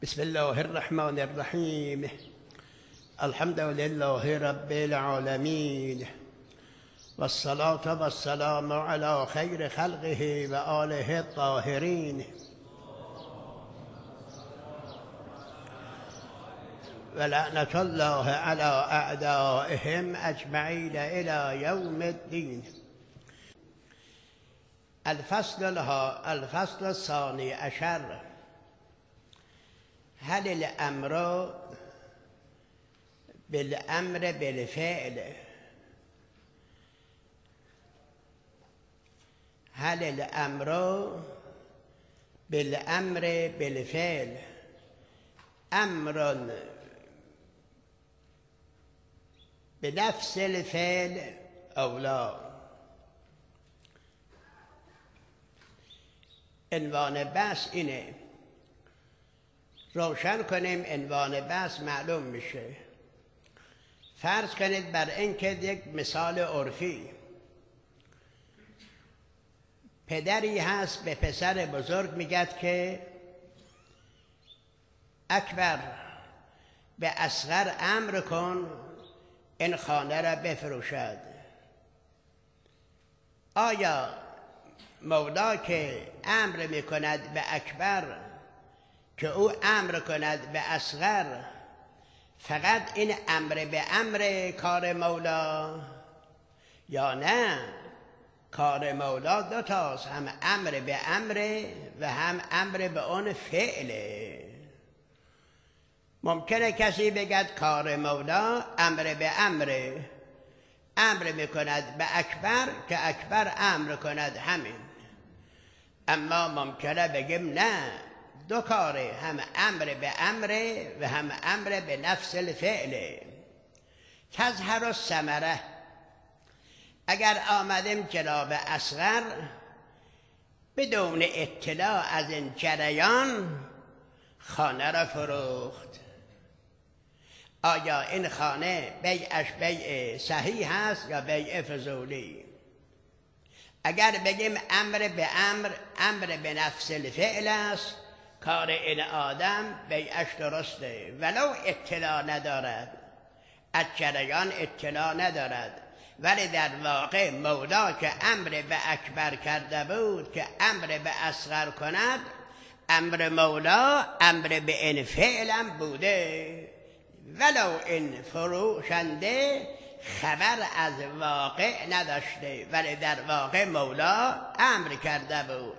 بسم الله الرحمن الرحیم. الحمد لله رب العالمین والصلاة والسلام على خیر خلقه و آله الطاهرین و لعنة الله على اعدائهم اجمعین الى یوم الدین. الفصل الثانی عشر. هل الامر بالامر بالفعل؟ هل الامر بالامر بالفعل امر بنفس الفعل او لا؟ عنوان بحث اینه. روشن کنیم عنوان بحث معلوم میشه. فرض کنید بر اینکه یک مثال عرفی، پدری هست به پسر بزرگ میگد که اکبر به اصغر امر کن این خانه را بفروشد. آیا مولا که امر میکند به اکبر که او امر کند به اصغر، فقط این امر به امر کار مولا، یا نه کار مولا دو تاست، هم امر به امر و هم امر به اون فعله؟ ممکنه کسی بگد کار مولا امر به امر میکند به اکبر که اکبر امر کند همین. اما ممکنه بگیم نه، دو کاره، هم امر به امر و هم امر به نفس الفعل. تظهر الثمره. اگر آمدیم جناب اصغر بدون اطلاع از این جریان خانه را فروخت، آیا این خانه بیعش بیع صحیح هست یا بیع فضولی؟ اگر بگیم امر به امر به نفس الفعل است، کار این آدم بیعش درسته ولو اطلاع ندارد، از جریان اطلاع ندارد، ولی در واقع مولا که امر به اکبر کرده بود که امر به اصغر کند، امر مولا امر به این فعلم بوده، ولو این فروشنده خبر از واقع نداشته، ولی در واقع مولا امر کرده بود.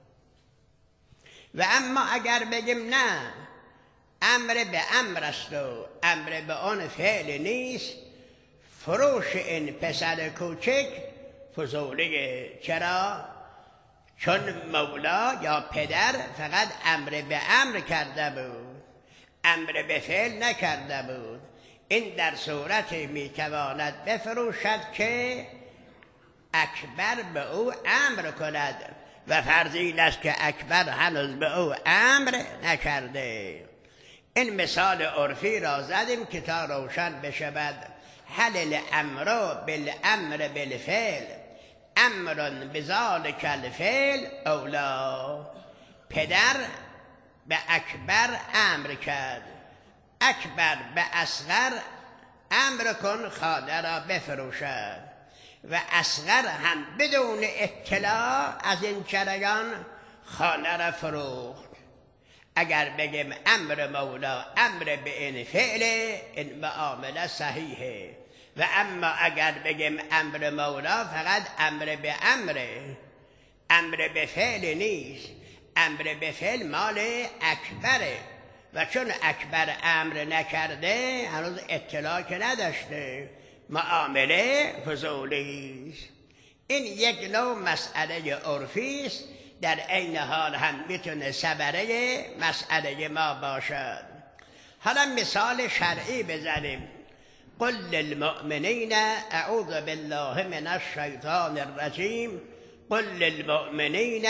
و اما اگر بگیم نه، امر به امر است و امر به آن فعل نیست، فروش این پسر کوچک فضولیه. چرا؟ چون مولا یا پدر فقط امر به امر کرده بود، امر به فعل نکرده بود. این در صورت میتواند بفروشد که اکبر به او امر کند و فرض این است که اکبر هنوز به او امر نکرده. این مثال عرفی را زدیم که تا روشن بشود. هل الامر بالامر بالفعل امر بذلک الفعل او لا؟ پدر به اکبر امر کرد، اکبر به اصغر امر کن خانه را بفروشد، و اصغر هم بدون اطلاع از این جریان خانه را فروخت. اگر بگیم امر مولا امر به این فعل، این معامله صحیحه. و اما اگر بگیم امر مولا فقط امر به امر به فعل نیست، امر به فعل مال اکبره، و چون اکبر امر نکرده هنوز اطلاع که نداشته، معامله فضولی است. این یک نوع مسئله عرفی است، در عین حال هم میتونه صبره مسئله ما باشد. حالا مثال شرعی بزنیم. قل للمؤمنین اعوذ بالله من الشیطان الرجیم قل للمؤمنین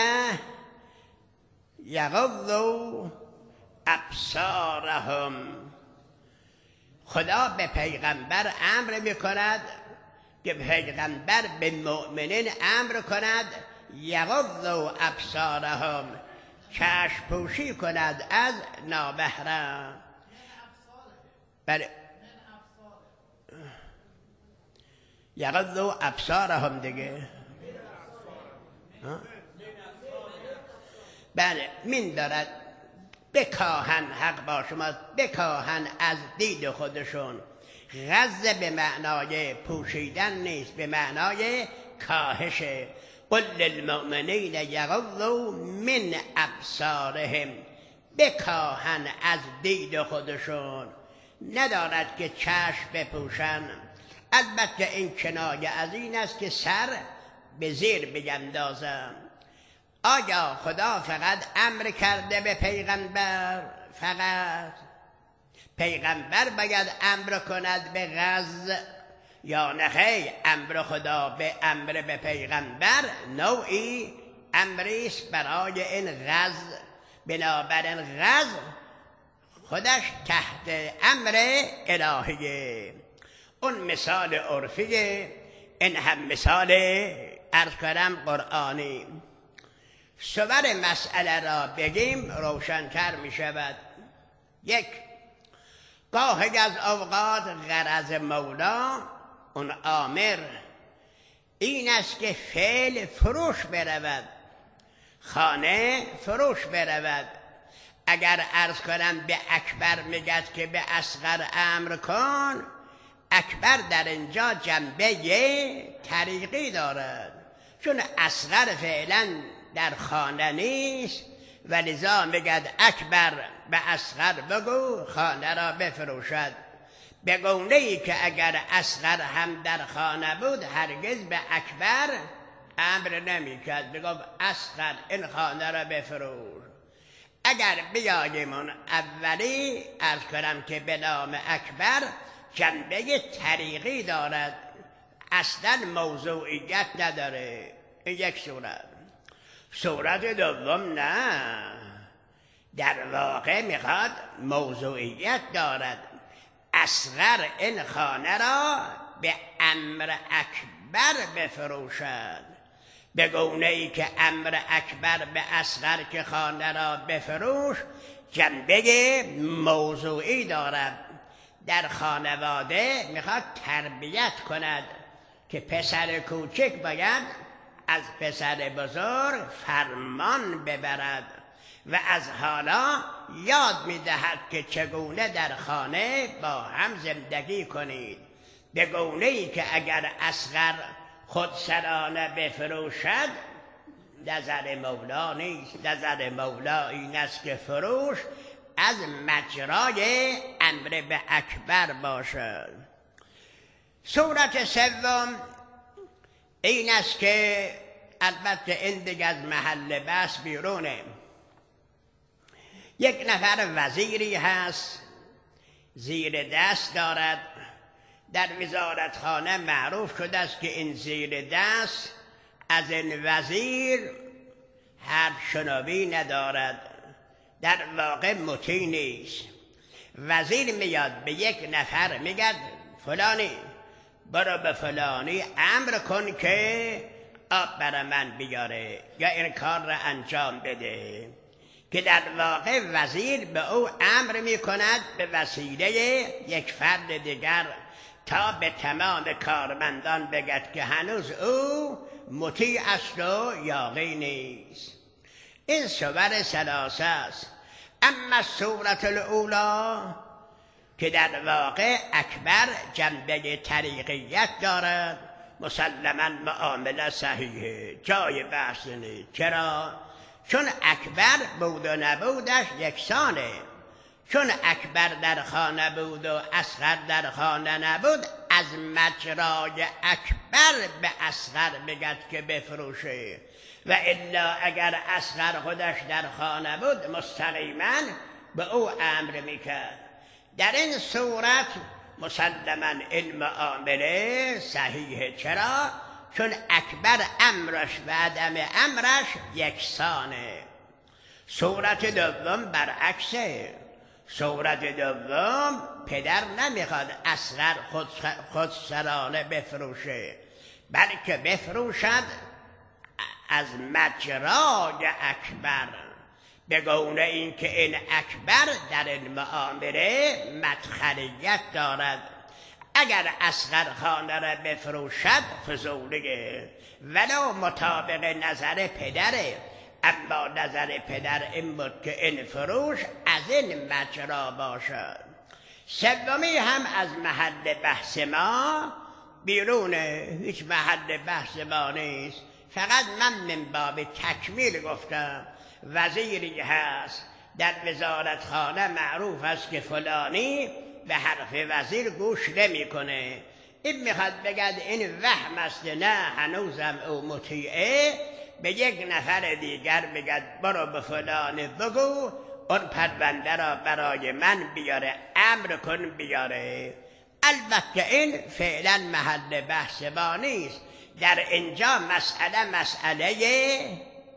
یغضوا ابصارهم. خدا به پیغمبر امر میکند که پیغمبر به مؤمنین امر کند یغضوا ابصارهم، چشم پوشی کند از نامحرم. بله یغضوا ابصارهم دیگه. بله من دارد بکاهن، حق با شما، بکاهن از دید خودشون. غض به معنای پوشیدن نیست، به معنای کاهشه. قل للمؤمنین یغضوا من ابصارهم، بکاهن از دید خودشون، ندارد که چشم بپوشن. البته این کنایه از این است که سر به زیر بیندازم. آیا خدا فقط امر کرده به پیغمبر؟ فقط پیغمبر باید امر کند به غض یا نه؟ امر خدا به امر به پیغمبر نوعی امری است برای این غض. بنابراین غض خودش تحت امر الهیه. اون مثال عرفیه، این هم مثال عرض کردم قرآنی. صور مسئله را بگیم روشن‌تر می شود. یک، گاهی از اوقات غرض مولا اون آمر این است که فعل فروش برود، خانه فروش برود. اگر عرض کنم به اکبر میگد که به اصغر امر کن، اکبر در اینجا جنبه طریقی دارد، چون اصغر فعلا در خانه نیست و لذا میگد اکبر به اصغر بگو خانه را بفروشد. به گونه‌ای که اگر اصغر هم در خانه بود هرگز به اکبر امر نمیکرد، بگو اصغر این خانه را بفروش. اگر بیاییم اون اولی عرض کنم که به نام اکبر جنبه طریقی دارد، اصلا موضوعیت نداره. این یک صورت. صورت دوم نه، در واقع میخواد موضوعیت دارد. اصغر این خانه را به امر اکبر بفروشد، به گونه‌ای که امر اکبر به اصغر که خانه را بفروش جنبه موضوعی دارد. در خانواده میخواد تربیت کند که پسر کوچک باید از پسر بزرگ فرمان ببرد و از حالا یاد میدهد که چگونه در خانه با هم زندگی کنید، به گونه‌ای که اگر اصغر خودسرانه بفروشد نظر مولا نیست. نظر مولا این است که فروش از مجرای امر به اکبر باشد. صورت سوم این است که البته این دیگه از محل بحث بیرونه. یک نفر وزیری هست، زیر دست دارد. در وزارتخانه معروف شده است که این زیر دست از این وزیر حرف شنوی ندارد، در واقع مطیع نیست. وزیر میاد به یک نفر میگد فلانی برو به فلانی امر کن که آب برای من بیاره یا این کار را انجام بده، که در واقع وزیر به او امر میکند به وسیله یک فرد دیگر تا به تمام کارمندان بگد که هنوز او مطیع است و یاغی نیست. این صور ثلاثه است. اما صورت الاولی که در واقع اکبر جنبه طریقیت دارد، مسلما معامله صحیحه، جای بحث نیست. چرا؟ چون اکبر بود و نبودش یکسانه. چون اکبر در خانه بود و اصغر در خانه نبود، از مجرای اکبر به اصغر بگد که بفروشه، و الا اگر اصغر خودش در خانه بود مستقیما به او امر میکرد. در این صورت مسلما این معامله صحیحه. چرا؟ چون اکبر امرش و عدم امرش یکسانه. صورت دوم برعکسه. صورت دوم پدر نمیخواد اصغر خودسرانه بفروشه، بلکه بفروشد از مجرای اکبر، به گونه این که این اکبر در این معامله مدخلیت دارد. اگر اصغر خانه را بفروشد فضولیه، ولو مطابق نظر پدره، اما نظر پدر این بود که این فروش از این مجرا باشد. سومی هم از محل بحث ما بیرونه، هیچ محل بحث ما نیست، فقط من من باب تکمیل گفتم. وزیری هست در وزارتخانه معروف است که فلانی به حرف وزیر گوش نمیکنه. این میخواد بگد این وهم است، نه هنوزم او مطیعه، به یک نفر دیگر بگد برو به فلانی بگو اون پرونده را برای من بیاره، امر کن بیاره. البته این فعلا محل بحث ما نیست. در اینجا مسئله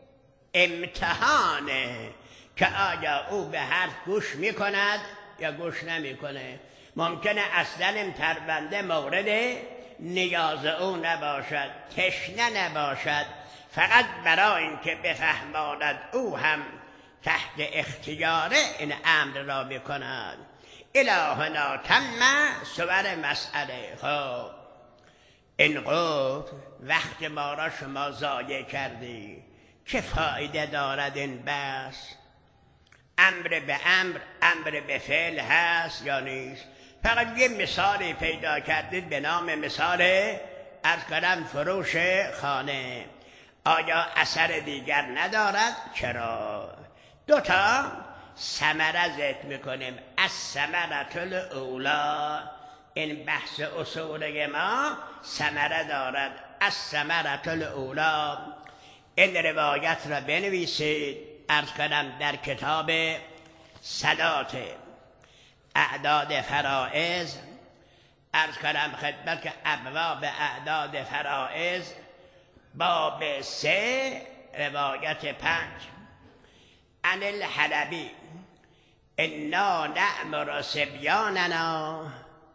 امتحانه که آیا او به حرف گوش میکند یا گوش نمیکنه. ممکنه اصلا این پرونده مورد نیاز او نباشد، تشنه نباشد، فقط برای اینکه بفهماند او هم تحت اختیاره این امر را بکند. الهنا تم صور مسئله. خب این قدر وقت ما را شما ضایع کردی، چه فایده دارد این بحث؟ امر به امر، امر به فعل هست یا نیست؟ فقط یه مثالی پیدا کردید به نام مثال عرض کردم فروش خانه. آیا اثر دیگر ندارد؟ چرا؟ دوتا ثمره ذکر میکنیم. از ثمرة الاولی، این بحث اصولی ما ثمره دارد. از ثمرة الاولی، این روایت را بنویسید. عرض کنم در کتاب صلات اعداد فرائض، عرض کنم خدمت که ابواب اعداد فرائض باب 3 روایت 5 عن الحلبی انا نأمر صبیاننا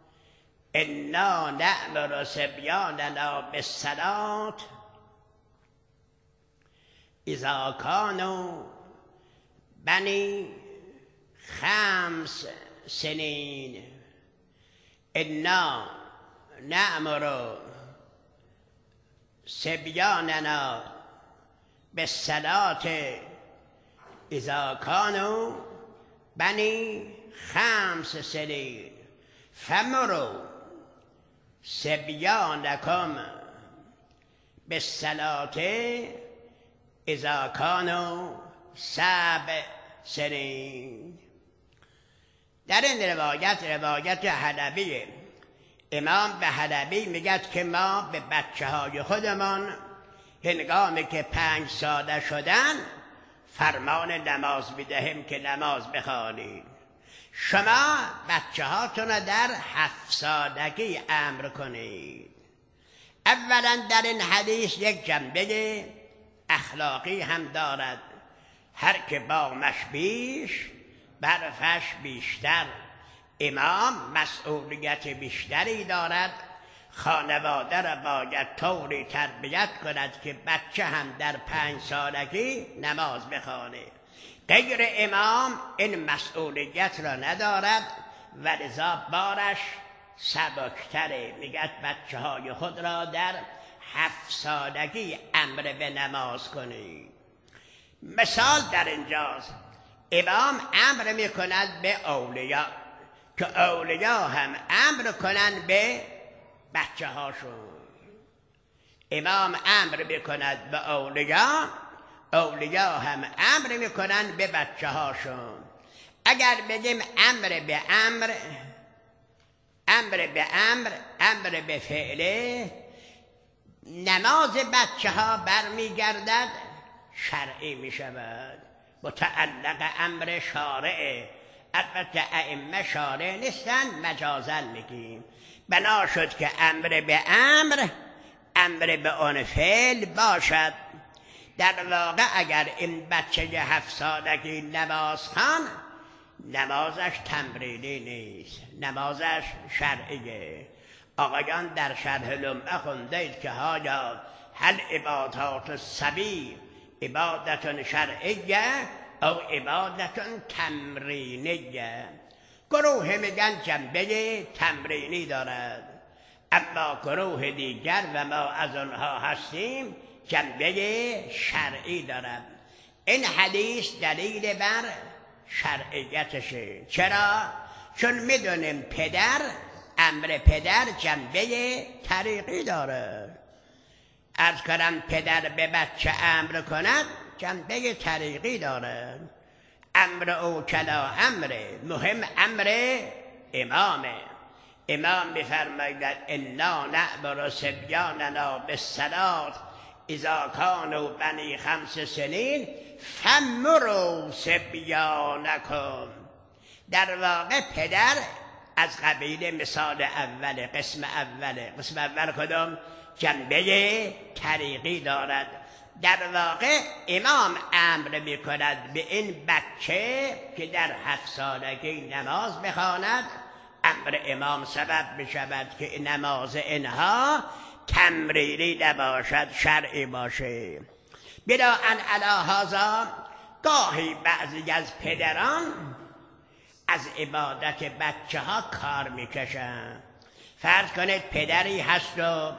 بالصلاة اذا كانوا بني 5 سنين. انا نأمر صبیاننا بالصلاة اذا كانوا بني 5 سنين فمروا صبیانکم بالصلاة اذا كانوا 7 سنين. در این روایت حلبیه. امام به حلبی میگد که ما به بچه های خودمان هنگامی که 5 ساله شدن فرمان نماز میدهیم که نماز بخوانید. شما بچه هاتون در 7 سالگی امر کنید. اولا در این حدیث یک جنبه اخلاقی هم دارد. هر که بامش بیش برفش بیشتر. امام مسئولیت بیشتری دارد. خانواده را باید طوری تربیت کند که بچه هم در 5 سالگی نماز بخوانه. غیر امام این مسئولیت را ندارد و لذا بارش سبکتره. میگد بچه های خود را در 7 سالگی امر به نماز کنید. مثال در اینجاست. امام امر میکند به اولیا که اولیا هم امر کنند به بچه هاشون. امام امر میکند به اولیا، اولیا هم امر میکنند به بچه هاشون. اگر بگیم امر به امر، امر به فعله، نماز بچه ها برمیگردد شرعی میشود، متعلق امر شارعه. البته ائمه شارع نیستن، مجازن میگیم. بنا شد که امر به امر به آن فعل باشد. در واقع اگر این بچه 7 سالگی نماز خوان، نمازش تمرینی نیست، نمازش شرعیه. آقایان در شرح لمعه خوندید که هل عبادات الصبی عبادت شرعیه او عبادتون تمرینیه. گروه میگن جنبه تمرینی دارد، اما گروه دیگر و ما از آنها هستیم جنبه شرعی دارد. این حدیث دلیل بر شرعیتشه. چرا؟ چون میدونیم امر پدر جنبه طریقی داره. عرض کنم پدر به بچه امر کند جنبه طریقی داره. امر اوکلا امره، مهم امر امامه. امام می‌فرماید انا نأمر صبیاننا بالصلاة اذا کانوا بنی 5 سنین فمروا صبیانکم. در واقع پدر از قبیل مثال اول، قسم اول کدام؟ جنبه طریقی دارد. در واقع امام امر میکند به این بچه که در 7 سالگی نماز بخواند. امر امام سبب میشود که نماز اینها تمرینی نباشد، شرعی باشه. بناهن علی هذا گاهی بعضی از پدران از عبادت بچه ها کار میکشن. فرض کنید پدری هست و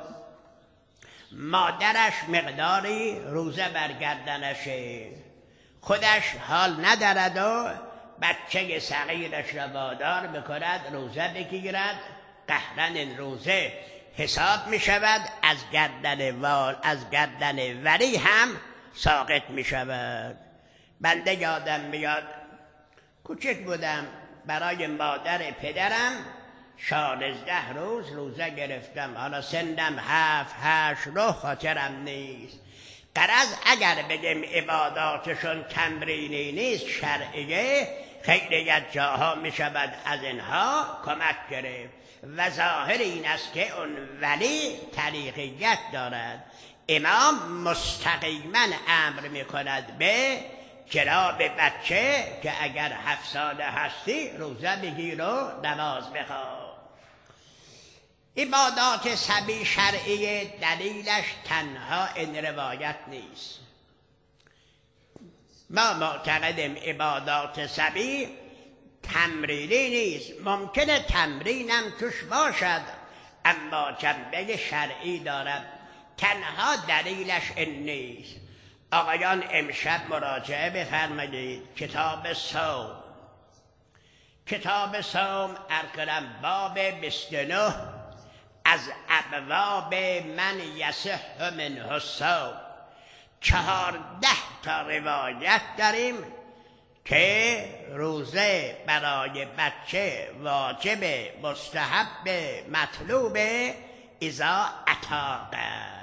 مادرش مقداری روزه برگردنشه، خودش حال ندارد و بچه صغیرش را وادار میکند روزه بگیرد. قهرن این روزه حساب میشود، از گردن ولی هم ساقط میشود. بنده یادم میاد کوچک بودم، برای مادر پدرم 16 روز روزه گرفتم. حالا سنم 7-8 رو خاطرم نیست. غرض اگر بگیم عباداتشون تمرینی نیست، شرعیه، خیلی از جاها می شود از اینها کمک گرفت. و ظاهر این است که اون ولی طریقیت دارد. امام مستقیما امر می کند به جناب بچه که اگر 7 ساله هستی روزه بگیر و نماز بخوان. عبادات صبی شرعی دلیلش تنها این روایت نیست. ما معتقدیم عبادات صبی تمرینی نیست. ممکنه تمرینم توش باشد اما جنبه شرعی دارد. تنها دلیلش این نیست. آقایان امشب مراجعه بفرمایید کتاب صوم ارکنم باب 29 از ابواب من یصح منه الصوم. 14 تا روایت داریم که روزه برای بچه واجب، مستحب، مطلوب اذا اتاق.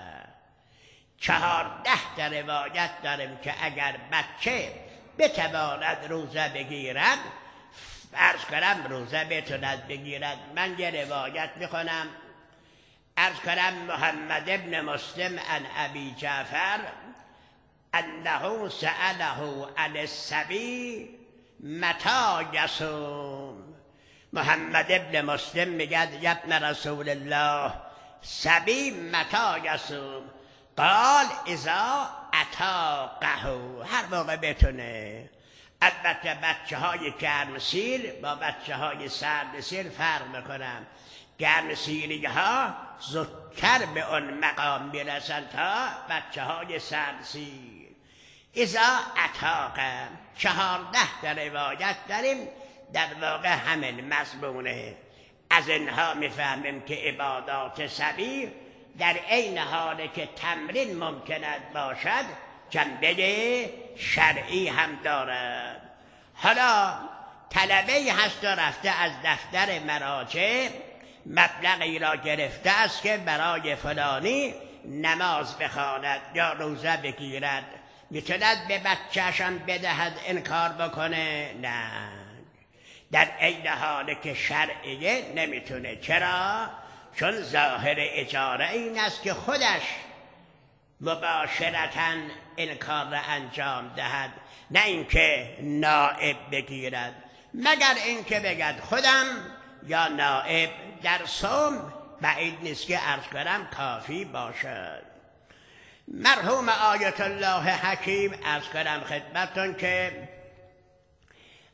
14 تا روایت داریم که اگر بچه بتواند روزه بگیرد، عرض کنم روزه بتواند بگیرد. من یه روایت میخونم. عرض کنم محمد ابن مسلم عن ابی جعفر انه سأله عن الصبی متى یصوم. محمد ابن مسلم میگه ابن رسول الله صبی متى یصوم؟ قال اذا اتاقه، هر موقع بتونه. البته بچه های گرمسیر با بچه های سردسیر فرق میکنم. گرمسیری ها زودتر به اون مقام میرسن تا بچه های سردسیر. اذا اتاقه 14 تا روایت داریم، در واقع همین مضمونه. از اینها میفهمیم که عبادات صبی در عین حالی که تمرین ممکند باشد جنبه شرعی هم دارد. حالا طلبه‌ای هست و رفته از دفتر مراجع مبلغی را گرفته است که برای فلانی نماز بخواند یا روزه بگیرد. میتوند به بچه‌ش هم بدهد این کار بکنه؟ نه، در عین حالی که شرعیه نمیتونه. چرا؟ چون ظاهر اجاره این است که خودش مباشرتاً این کار را انجام دهد، نه اینکه نائب بگیرد. مگر اینکه بگد خودم یا نائب در صوم بعید نیست که عرض کنم کافی باشد. مرحوم آیت الله حکیم عرض کنم خدمتون که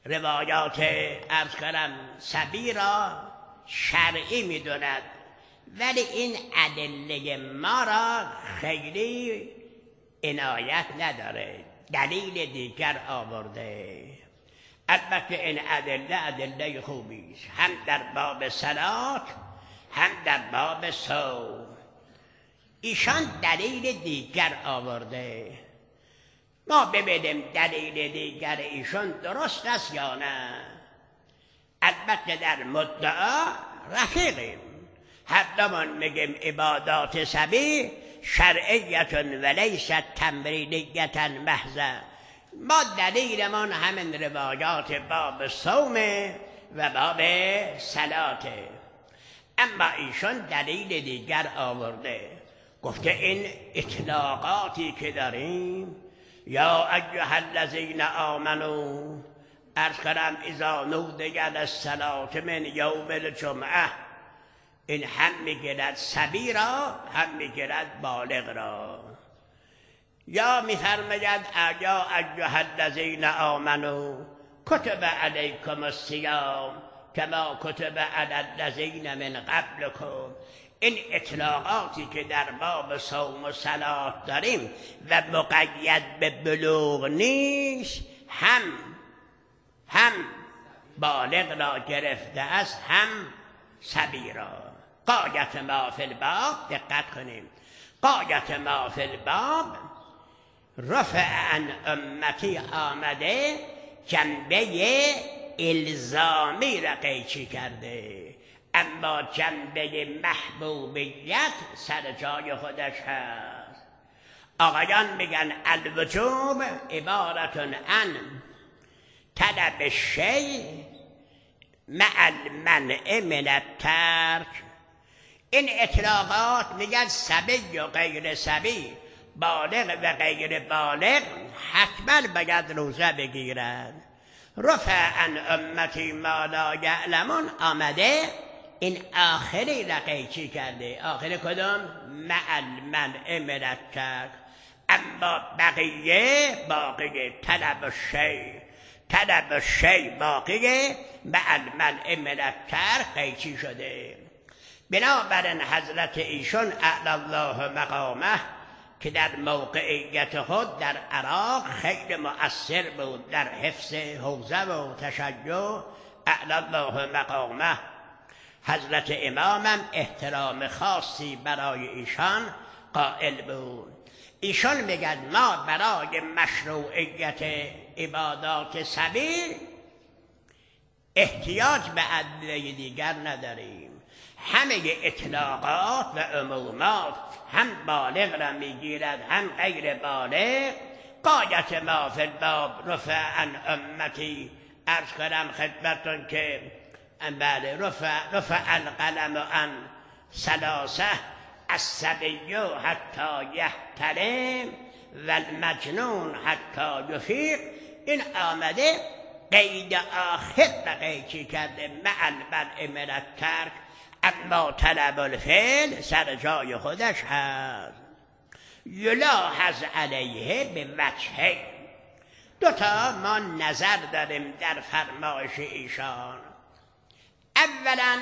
روایات عرض کنم سبی را شرعی میدوند، ولی این ادله ما را خیلی عنایت نداره، دلیل دیگر آورده. البته این ادله خوبی است، هم در باب صلات هم در باب صوم. ایشان دلیل دیگر آورده، ما ببینیم دلیل دیگر ایشان درست است یا نه. البته در مدعا رفیقیم، هر دومان میگیم عبادات سبی شرعیتون ولیست تمرینیتن محضه. ما دلیلمان همین روایات باب صوم و باب صلاته. اما ایشان دلیل دیگر آورده، گفته این اطلاقاتی که داریم، یا ایها الذین آمنوا عرض کنم اذا نودی للصلاة من یوم الجمعه، این هم میگیرد سبی را هم میگیرد بالغ را. یا میفرماید یا ایها الذین آمنوا کتب علیکم الصیام کما کتب علی الذین من قبلکم. این اطلاقاتی که در باب صوم و صلات داریم و مقید به بلوغ نیست، هم بالغ را گرفته است هم صبی را. غایت ما فی الباب، دقت کنیم، غایت ما فی الباب رفع عن امتی آمده جنبه الزامی را قیچی کرده، اما جنبه محبوبیت سر جای خودش هست. آقایان میگن الوجوب عبارتون عن طلب الشیء مع المنع من الترک. این اطلاقات میگن سبی و غیر سبی، بالغ و غیر بالغ حتما باید روزه بگیرد. رفع عن امتی ما لا یعلمون آمده این آخری را قیچی کرده. آخری کدوم؟ مع المنع من الترک. اما بقیه باقیه، طلب الشیء باقیه، مع المنع من الترک قیچی شده. بنابراین حضرت ایشون اعلی الله مقامه که در موقعیت خود در عراق خیلی مؤثر بود در حفظ حوزه و تشیع، اعلی الله مقامه، حضرت امامم احترام خاصی برای ایشان قائل بود. ایشان میگن ما برای مشروعیت عبادات سبیل احتیاج به ادله دیگر نداریم. همه اطلاقات و عمومات هم بالغ را میگیرد هم غیر بالغ. غایت ما فی الباب رفع عن امتی، عرض کنم خدمتون که بله رفع القلم عن ثلاثه الصبی حتی یحتلم و المجنون حتی یفیق. این آمده قید آخر را قیچی کرده، مع المنع من الترک، اما طلب الفعل سر جای خودش هست. یلاحظ علیه به وجهین. دوتا ما نظر داریم در فرمایش ایشان. اولا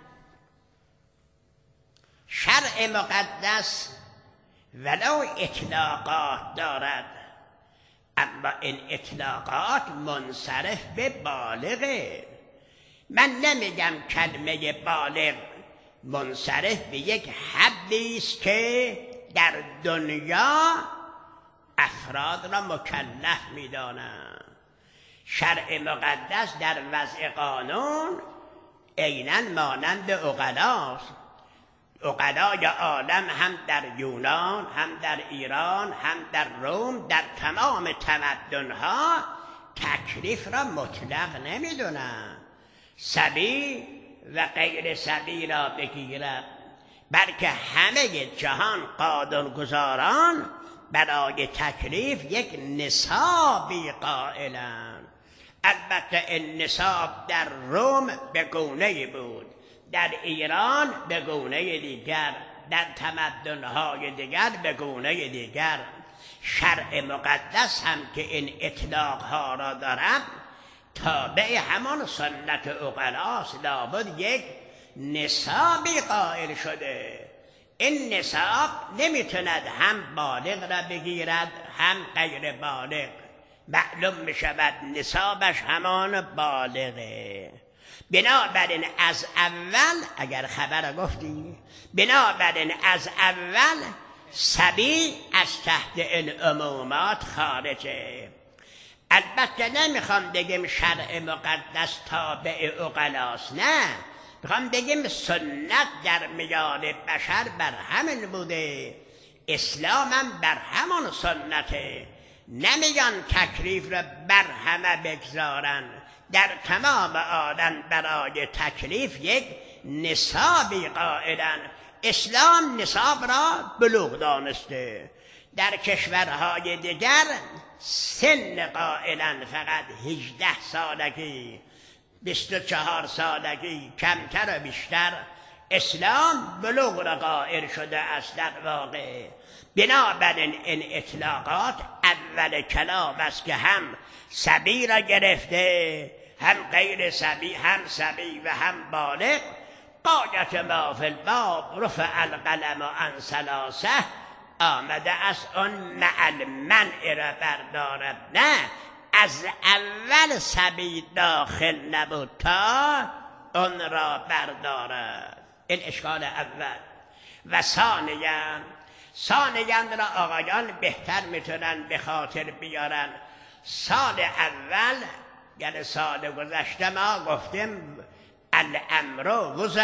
شرع مقدس ولو اطلاقات دارد، اما این اطلاقات منصرف به بالغه. من نمیگم کلمه بالغ منصرف به یک حدی است که در دنیا افراد را مکلف می‌دانند. شرع مقدس در وضع قانون عیناً مانند عقلاست. عقلای عالم هم در یونان، هم در ایران، هم در روم، در تمام تمدن‌ها تکلیف را مطلق نمی‌دونند. سبی و غیر سبی را بگیرد، بلکه همه جهان قانونگذاران برای تکلیف یک نصابی قائلند. البته این نصاب در روم به گونه‌ای بود، در ایران به گونه دیگر، در تمدن‌های دیگر به گونه دیگر. شرع مقدس هم که این اطلاق‌ها را دارد، تابع همان سنت عقلاست، لابد یک نصابی قائل شده. این نصاب نمیتوند هم بالغ را بگیرد هم غیر بالغ. معلوم میشود نصابش همان بالغه. بنابراین از اول، اگر خبر گفتی، بنابراین از اول صبی از تحت این عمومات خارجه. البته نمیخوام بگیم شرع مقدس تابع عقلاست، نه، میخوام بگیم سنت در میان بشر بر همین بوده، اسلام هم بر همان سنته. نمیگن تکلیف را بر همه بگذارن، در تمام عالم برای تکلیف یک نصابی قائلن. اسلام نصاب را بلوغ دانسته. در کشورهای دیگر سن قائلن، فقط 18 سالگی، 24 سالگی، کمتر و بیشتر. اسلام بلوغ را قائل شده است در واقع. بنابراین این اطلاقات اول کلام است که هم صبی را گرفته، هم غیر صبی، هم صبی و هم بالغ. قایت ما فی الباب رفع القلم عن ثلاثه، آمده است اون مع المنع را بردارد. نه، از اول صبی داخل نبود تا اون را بردارد. این اشکال اول. و ثانیاً را آقایان بهتر میتونن به خاطر بیارن. سال اول، یعنی سال گذشته، ما گفتیم الامر وضع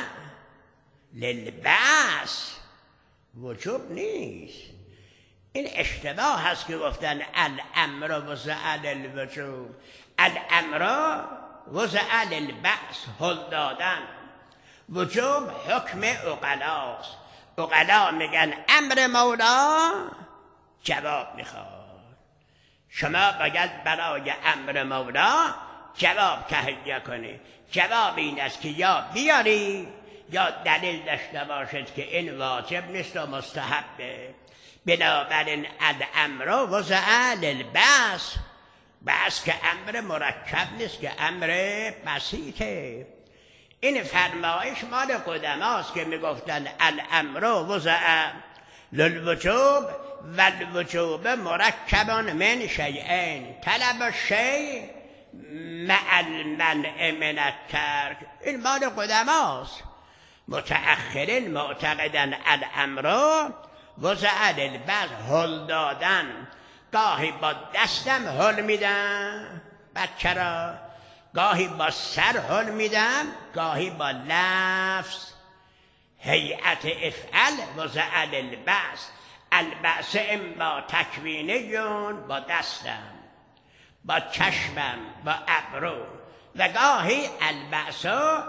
للبعث، وجوب نیست. این اشتباه هست که گفتن الامر وضع للوجوب. الامر وضع للبعث، هل دادن. وجوب حکم عقلاست. عقلا میگن امر مولا جواب میخواد. شما باید برای امر مولا جواب تهیه کنی. جواب این است که یا بیاری یا دلیل داشته باشد که این واجب نیست و مستحبه. بنابراین الامر وضع للبعث، بس که امر مرکب نیست، که امر بسیطه. این فرمایش مال قدماست که میگفتن الامر وضع للوجوب و الوجوب مرکب من شیئین، طلب الشیء مع المنع من الترک. این مال قدماست. متأخرین معتقدن الامر وضع للبعث، هل دادن. گاهی با دستم هل میدم بچه را، گاهی با سر هل میدم، گاهی با لفظ. هیئت افعل وضع للبعث، البعث اما تکوینیون، با دستم، با چشمم، با ابرو. و گاهی البعث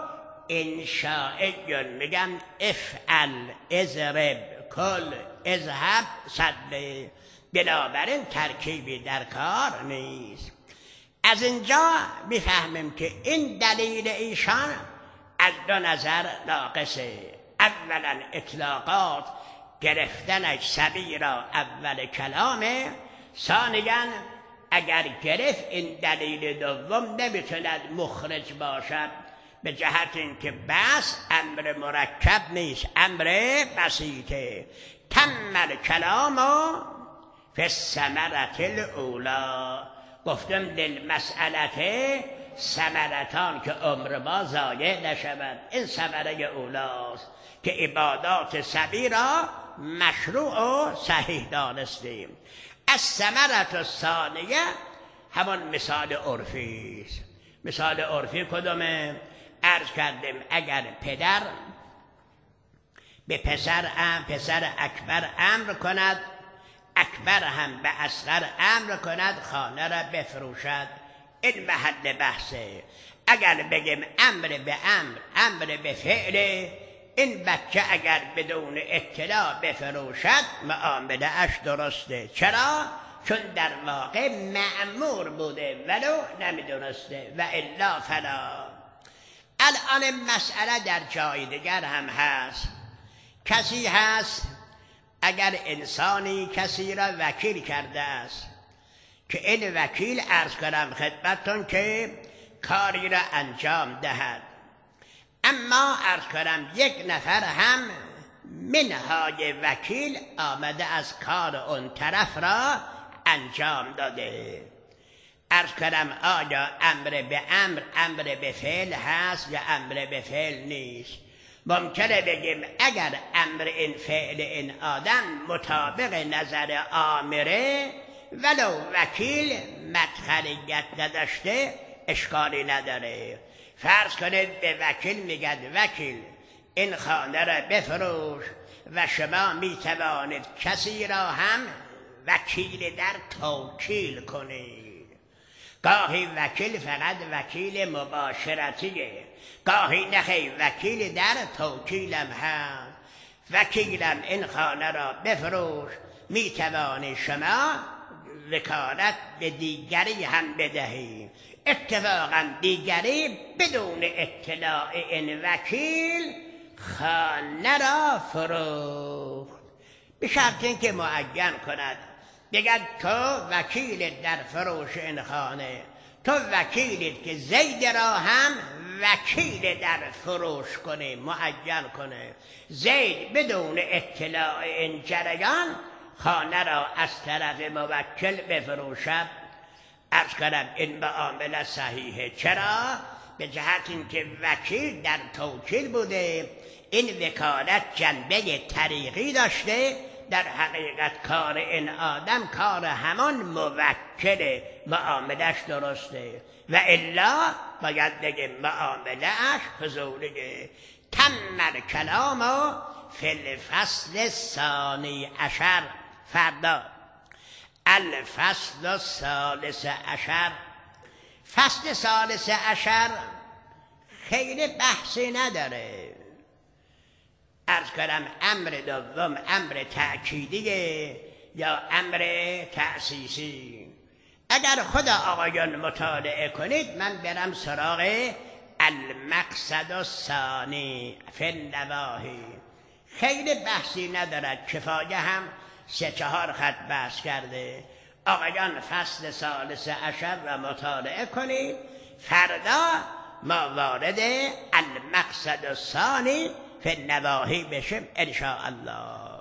انشائیون، میگم افعل، اضرب، کل، اذهب، صلی. بنابراین ترکیبی در کار نیست. از اینجا میفهمیم که این دلیل ایشان از دو نظر ناقصه. اولا اطلاقات گرفتنش صبی را اول کلامه. ثانیاً اگر گرفت این دلیل دوم نمیتوند مخرج باشد، به جهت اینکه بس امر مرکب نیست، امر بسیطه. تم الکلام فی الثمرة الاولی. گفتم للمسئلة ثمرتان، که عمر ما ضایع نشود. این ثمره اولاست که عبادات صبی را مشروع و صحیح دانستیم. از ثمرة الثانیه همون مثال عرفی است. مثال عرفی کدومه؟ عرض کردیم اگر پدر به پسر اکبر امر کند، اکبر هم به اصغر امر کند خانه را بفروشد، این محل بحثه. اگر بگیم امر به امر، امر به فعل، این بچه اگر بدون اطلاع بفروشد معامله اش درسته. چرا؟ چون در واقع مأمور بوده ولو نمیدونسته، و الا فلا. الان مسئله در جای دیگر هم هست. کسی هست اگر انسانی کسی را وکیل کرده است که این وکیل عرض کنم خدمتتون که کاری را انجام دهد. اما عرض کنم یک نفر هم منهای وکیل آمده از کار اون طرف را انجام داده. عرض کنم آیا امر به امر امر به فعل هست یا امر به فعل نیست؟ ممکنه بگیم اگر امر این فعل این آدم مطابق نظر آمره ولو وکیل مدخلیت نداشته اشکالی نداره. فرض کنید به وکیل میگد وکیل این خانه را بفروش و شما میتوانید کسی را هم وکیل در توکیل کنید. گاهی وکیل فقط وکیل مباشرتیه، گاهی نخی وکیل در توکیلم هم. وکیلم این خانه را بفروش، میتوانی شما وکالت به دیگری هم بدهی. اتفاقا دیگری بدون اطلاع این وکیل خانه را فروخت، به شرط اینکه معین کند، بگد تو وکیل در فروش این خانه، تو وکیلیت که زید را هم وکیل در فروش کنه، معین کنه. زید بدون اطلاع این جریان خانه را از طرف موکل بفروشد. عرض کنم این معامله صحیحه. چرا؟ به جهت اینکه وکیل در توکیل بوده، این وکالت جنبه طریقی داشته، در حقیقت کار این آدم کار همان موکل، معاملش درسته و الا باید بگه معاملش فضولیه. تم الکلام فی الفصل الثانی عشر. فردا الفصل الثالث عشر. فصل ثالث عشر خیلی بحثی نداره. عرض کنم امر دوم امر تأکیدیه یا امر تأسیسی. اگر خود آقایان مطالعه کنید، من برم سراغ المقصد الثانی فی النواهی. خیلی بحثی ندارد، کفایه هم 3-4 خط بحث کرده. آقایان فصل ثالث عشر را مطالعه کنید، فردا ما وارد المقصد الثانی فی النواهی بشیم ان شاء الله.